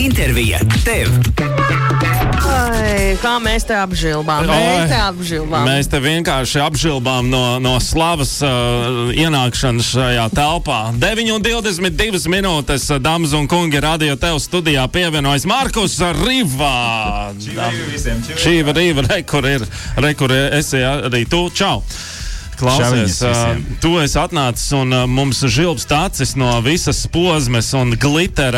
Intervija tev. Ai, kā mēs te apžilbām? Mēs te vienkārši apžilbām no slavas ienākšanas šajā telpā. 9:22 minūtes, dāmas un kungi, radio tev studijā pievienojas Markus Riva. Čīva Riva, kur esi arī tu. Čau! Klausies, tu esi atnācis un mums žilbst acis no visas pozmes un glitera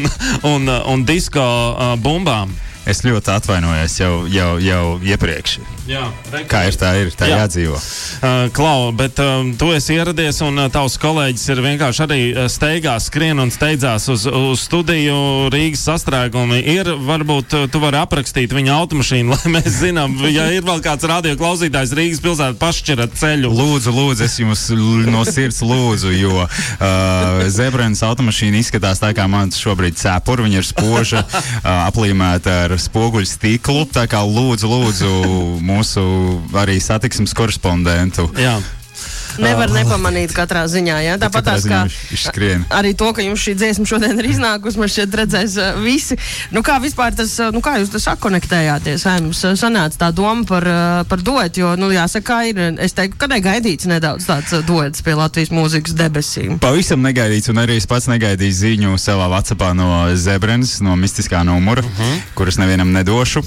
un disko bumbām. Es ļoti atvainojos jau iepriekš. Jā, kā ir, tā jādzīvo. Klau, bet tu esi ieradies un tavs kolēģis ir vienkārši arī skrien un steidzās uz studiju. Rīgas sastrēgumi ir, varbūt tu vari aprakstīt viņa automašīnu, lai mēs zinām, ja ir vēl kāds radio klausītājs Rīgas pilsētā pašķirat ceļu. Lūdzu, es jums no sirds lūdzu, jo Zebrenes automašīna izskatās tā, kā man šobrīd cepur, viņa ir spoža, aplīmēta ar spoguļu stiklu, tā kā lūdzu mūsu arī satiksmes korespondentu. Jā. Nevar nepamanīt katrā ziņā, jā. Tāpat tās, kā arī to, ka jums šī dziesma šodien ir iznākusi, man šķiet redzēs visi. Kā vispār tas, kā jūs tas sakonektējāties? Jums sanāca tā doma par duetu, jo, jāsaka, es teiktu, ka negaidīts nedaudz tāds duets pie Latvijas mūzikas debesīm. Pavisam negaidīts, un arī es pats negaidīju ziņu savā WhatsAppā no Zebrenes, no mistiskā numura, kuras nevienam nedošu.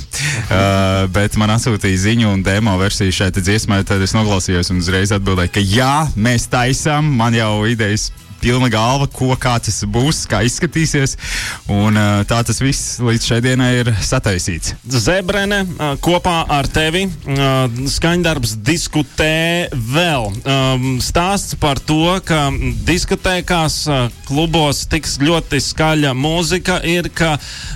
Bet man atsūtīja ziņu un demo versiju šai dziesmai, tad es noklausījos un uzreiz atbildēju, ka jā, mēs taisām, man jau idejas pilna galva, kā tas būs, kā izskatīsies, un tā tas viss līdz šai dienai ir sataisīts. Zebrene kopā ar tevi, skaņdarbs Diskutē vēl. Stāsts par to, ka diskotēkās, klubos tiks ļoti skaļa mūzika, ir, ka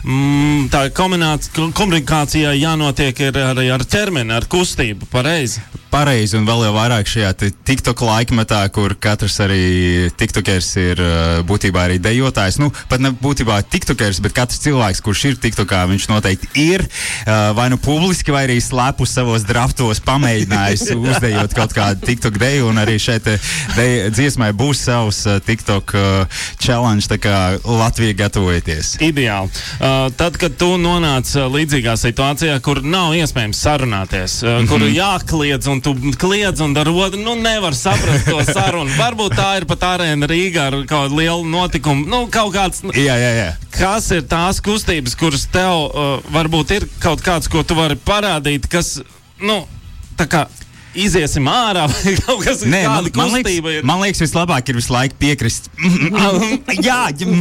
tā komunikācijā jānotiek ir arī ar ķermeni, ar kustību, pareizi? Pareizi, un vēl jau vairāk šajā TikTok laikmetā, kur katrs arī tiktokers ir būtībā arī dejotājs. Pat ne būtībā tiktokers, bet katrs cilvēks, kurš ir tiktokā, viņš noteikti ir vai publiski, vai arī slēpus savos draftos pamēģinājis uzdejot kaut kādu tiktok deju, un arī šeit dziesmai būs savs tiktok challenge, tā kā Latvija gatavojieties. Ideāli. Tad, kad tu nonāc līdzīgā situācijā, kur nav iespējams sarunāties, kur jākliedz un tu kliedz un darodi, nevar saprast to sarunu. Varbūt tā ir pat arēna Rīgā ar kaut lielu notikumu, kaut kāds. Jā. Kas ir tās kustības, kuras tev varbūt ir kaut kāds, ko tu vari parādīt, kas, tā kā iziesim ārā vai kaut kas kāda kustība ir? Man liekas, vislabāk ir visu laiku piekrist. Jā.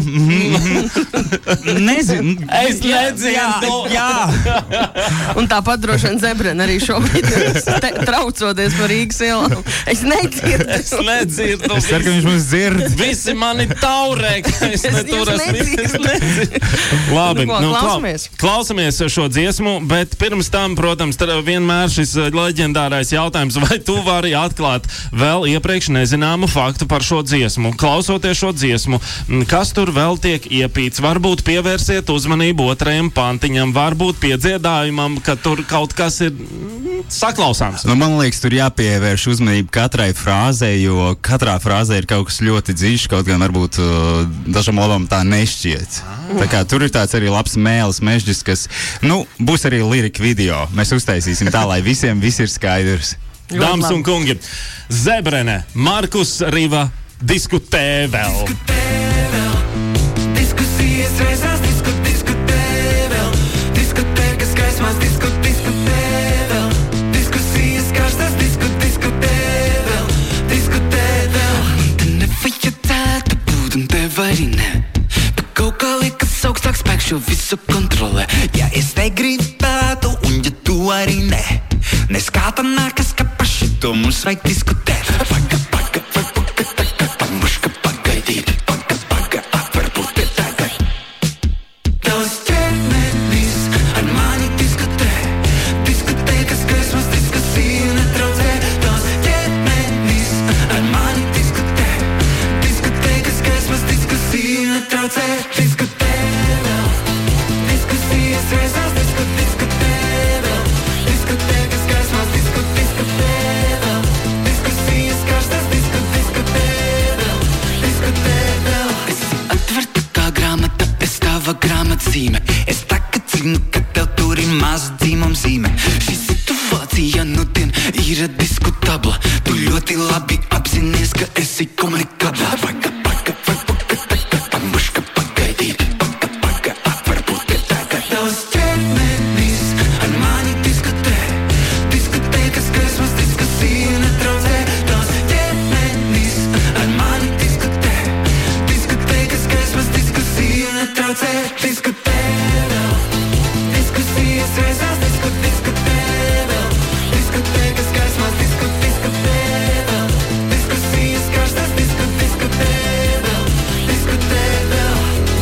Nezinu. Es nedzinu. Jā. Un tāpat droši vien Zebrene arī šobrīd traucoties par Rīgas ielām. Es nedzirdu. Es ceru, ka viņš mums dzird. Visi mani taurē, ka es nedzirdu. Labi, klausamies šo dziesmu, bet pirms tam, protams, vienmēr šis leģendārais jautājums, vai tu vari atklāt vēl iepriekš nezināmu faktu par šo dziesmu? Klausoties šo dziesmu, kas tur vēl tiek iepīts? Varbūt pievērsiet uzmanību otrajam pantiņam, varbūt piedziedājumam, ka tur kaut kas ir saklausāms. Man liekas, tur jāpievērš uzmanību katrai frāzē, jo katrā frāzē ir kaut kas ļoti dziļš, kaut gan varbūt dažam labam tā nešķiet. Tā kā tur ir tāds arī labs mēlis mežģis, kas, būs arī lirika video. Mēs uztaisīsim tā, lai visiem viss ir skaidrs. Dāmas un kungi, Zebrene, Markus Riva, Diskutē vēl. Diskusijas reizās, diskutē vēl. Diskotēkas gaismās, diskutē vēl. Diskusijas karstas, diskutē vēl. Diskutē vēl. Te nevajadzētu būt un tev arī ne. Bet kaut kā liekas augstāk spēks šo visu kontrolē. Ja es negribētu un ja tu arī ne. Nes kā tā nākas, ka paši to mums vajag diskutēt. Paga, pamuška pagaidīt. Paga, varbūt pie tagad. Tavs ķermenis ar mani diskutē. Diskutē, kas gaismas diskusiju netraucē. Tavs ķermenis ar mani diskutē. Diskutē, kas gaismas diskusiju netraucē. Diskutē vēl. Diskusijas reizās, diskutē vēl. Diskutē, kas gaismās diskutē vēl. Diskusijas karstas, diskutē vēl. Diskutē vēl. Esi atverta kā grāmata, es tava grāmatzīme. diskutēt, diskutē vēl. Diskusijas reizās, diskutē vēl. Diskutē, kas gaismās, diskutē vēl. Diskusijas karstas, diskutē vēl. Diskutē vēl.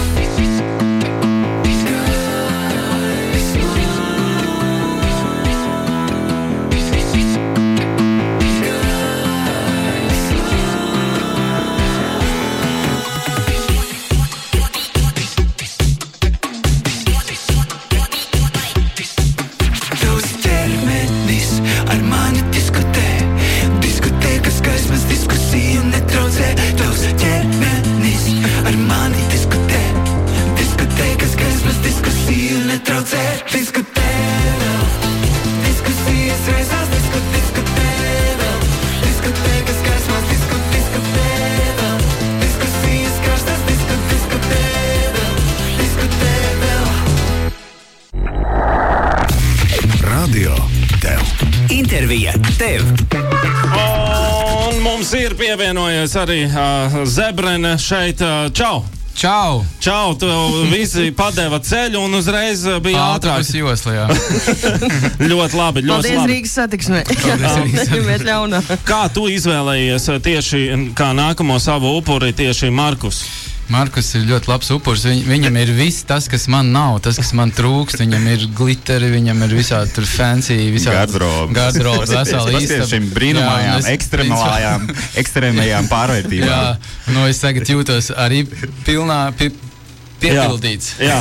Intervija tev. Un mums ir pievienojies arī Zebrene šeit. Čau! Čau! Čau, tu visi padeva ceļu un uzreiz bija ātrāk. Joslajā. Ļoti labi, ļoti Paldies labi. Rīgas satiksmē. Kā tu izvēlējies tieši kā nākamo savu upuri tieši Markus? Markus ir ļoti labs upuris. Viņam ir viss tas, kas man nav, tas, kas man trūkst. Viņam ir gliteri, viņam ir visādi tur fancy, visādi garderoba, vesela īstaba. Šim brīnumājām, ekstrēmajām pārvērtībām. Jā, es tagad jūtos arī pilnā piepildīts. Jā.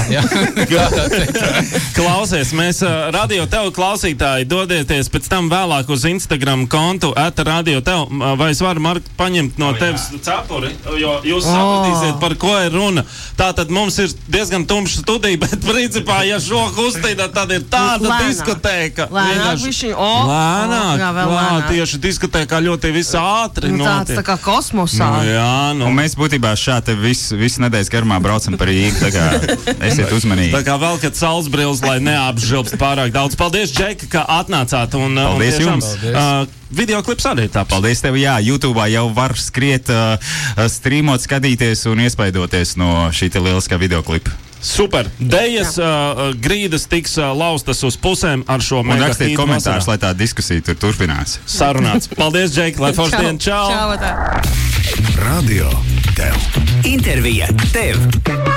Klausies, mēs Radio Tev klausītāji dodieties pēc tam vēlāk uz Instagram kontu @Radio Tev. Vai es varu, Mark, paņemt no tevis cepuri, jo jūs sapratīsiet, par ko ir runa. Tātad mums ir diezgan tumša studija, bet principā, ja šo kustina, tad ir tāda diskotēka. Lēnāk. Tieši diskotēkā ļoti viss ātri notiek. Tāds tā kā kosmosā. Un mēs būtībā šādi visu nedēļas garumā braucam par Rīgu. Tā kā esiet uzmanīgi. Tā kā vēl, kad saulesbrils, lai neapžilbst pārāk daudz. Paldies, Džeki, ka atnācāt. Paldies jums. Videoklips arī tā. Paldies tev, jā. YouTube'ā jau var skriet, streamot, skatīties un iespaidoties no šī te lieliskā videoklipa. Super. Dejas grīdas tiks laustas uz pusēm ar šo mega. Un rakstiet komentārus, lai tā diskusija tur turpinās. Sarunāts. Paldies, Džeki, lai forši dien. Čau. Radio Tev. Intervija tev.